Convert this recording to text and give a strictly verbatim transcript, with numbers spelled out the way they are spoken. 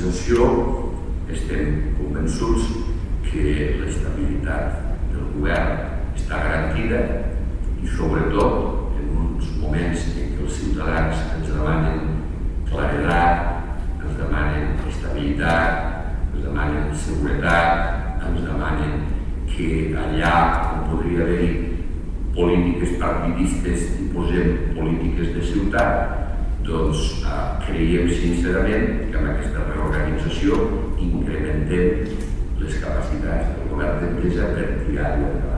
reorganització estem convençuts que l'estabilitat del govern està garantida i sobretot en uns moments en què els ciutadans ens demanen claredat, ens demanen estabilitat, ens demanen seguretat, ens demanen que allà on podria haver-hi polítiques partidistes i posem polítiques de ciutat, doncs creiem sincerament que amb aquesta reorganització incrementem les capacitats del govern d'Entesa per tirar-ho endavant.